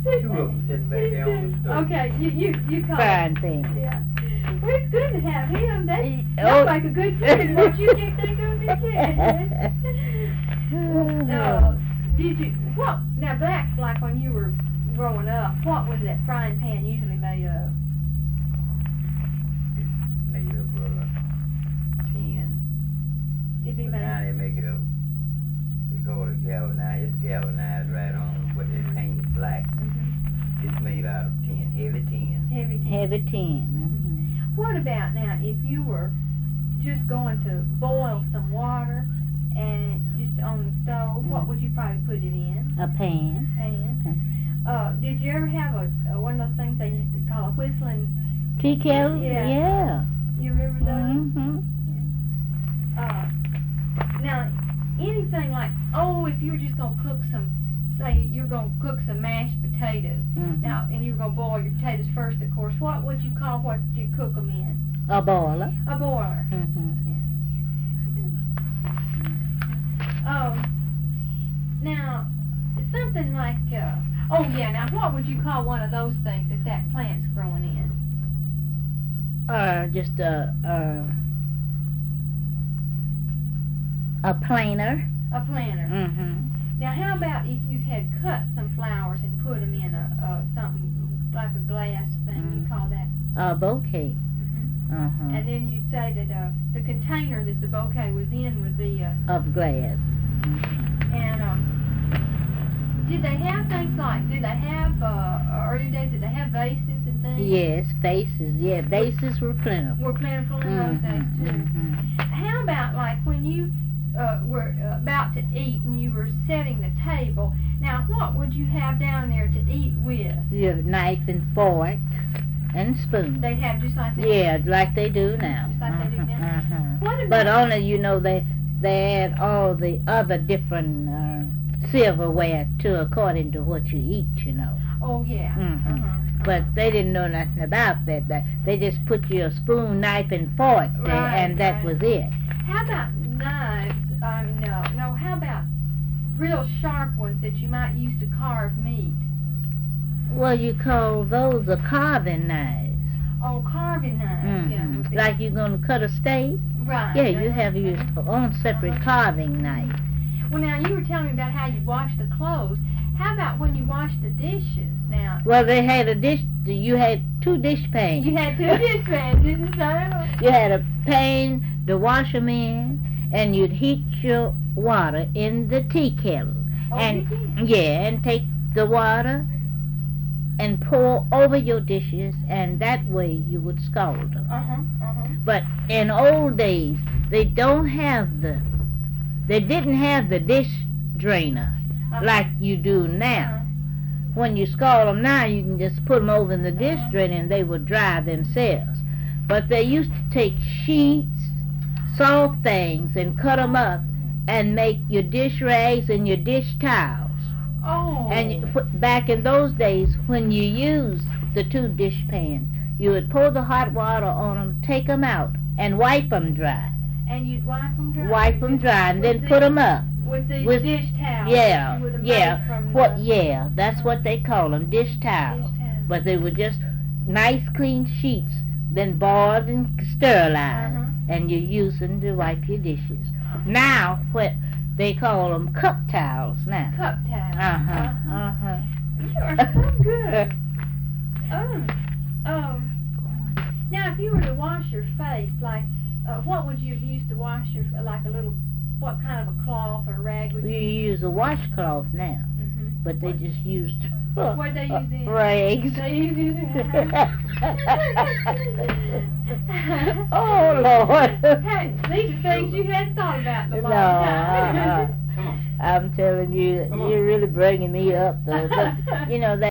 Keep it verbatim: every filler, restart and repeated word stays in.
Two of them sitting back there on the stove. Okay, you you you call Frying it. pan. Yeah. Well, it's good to have him. That Oh. that's like a good kid. What you can't think of it, kid. Uh, did you what? Now back like when you were growing up, what was that frying pan usually made of? It's made of uh, tin. It'd be But now made. they make it a, they call it galvanized. It's galvanized right on, but they paint it black. Mm-hmm. It's made out of tin, heavy tin. Heavy tin. Heavy tin. What about now if you were just going to boil some water and just on the stove, what would you probably put it in? Mm-hmm. A pan. And uh, did you ever have a, a one of those things they used to call a whistling? Tea kettle? Yeah. Yeah. You remember those? Mm-hmm. Uh, now, anything like, oh, if you were just gonna cook some, say you're gonna cook some mashed potatoes. Mm-hmm. Now, and you were gonna boil your potatoes first, of course. What would you call what you cook them in? A boiler. A boiler. Mm-hmm. Um, now, something like, uh, oh yeah, now what would you call one of those things that that plant's growing in? Uh, just a, a, a planer. A planter. Mm-hmm. Now, how about if you had cut some flowers and put them in a, uh, something like a glass thing, Mm. you call that? A bouquet. hmm Uh-huh. And then you'd say that uh, the container that the bouquet was in would be uh, Of glass. and um, did they have things like, did they have, uh, early days, did they have vases and things? Yes, vases. Yeah, vases were plentiful. Were plentiful in those days, Mhm, too. mhm. How about, like, when you uh, were uh, about to eat and you were setting the table, now, what would you have down there to eat with? Your knife and fork and spoon. They'd have just like that? Yeah, like they do now. Just like they do now? Uh-huh, uh-huh. What about... But only, you know, they they add all the other different uh, silverware to according to what you eat, you know. Oh, yeah. Mhm. Uh-huh. But they didn't know nothing about that. That they just put your spoon, knife, and fork there, Right, and that right. was it. How about knives? Um, no, no, how about real sharp ones that you might use to carve meat? Well, you call those a carving knives. Oh, carving knives, Mhm. yeah. would be- Like you're gonna cut a steak. Right. Yeah, you uh-huh, have your uh-huh. own separate Uh-huh. carving knife. Well, now, you were telling me about how you wash the clothes. How about when you wash the dishes? Now, Well, they had a dish. You had two dish pans. you had two dish pans, didn't you? You had a pan to wash them in, and you'd heat your water in the tea kettle. Oh, and you did? yeah, and take the water and pour over your dishes, and that way you would scald them. Uh-huh, uh-huh. But in old days, they don't have the, they didn't have the dish drainer Uh-huh. like you do now. When you scald them now, you can just put them over in the dish Uh-huh. drainer and they would dry themselves. But they used to take sheets, soft things, and cut them up and make your dish rags and your dish towels. Oh. And you put, back in those days, when you used the two dish pans, you would pour the hot water on them, take them out, and wipe them dry. And you'd wipe them dry? Wipe them dry, and With then put them up. With the with- dish towels? Yeah, that you would have yeah. made from What? the Yeah, that's what they call them, dish towels. dish towels. But they were just nice, clean sheets, then boiled and sterilized, Uh-huh. and you use them to wipe your dishes. Now, what they call them cup towels now. Cup towels. Uh-huh, uh-huh. You are so good. Oh. Um. Now, if you were to wash your face, like, uh, what would you use to wash your, like a little, what kind of a cloth or rag would We you? use a washcloth now, Mm-hmm. but they What- just used What'd they use then? rags. They use it. Oh, Lord. Hey, these are things you hadn't thought about in a No, long time. uh-uh. Come on. I'm telling you, Come on. you're really bringing me up, though. But, you know, that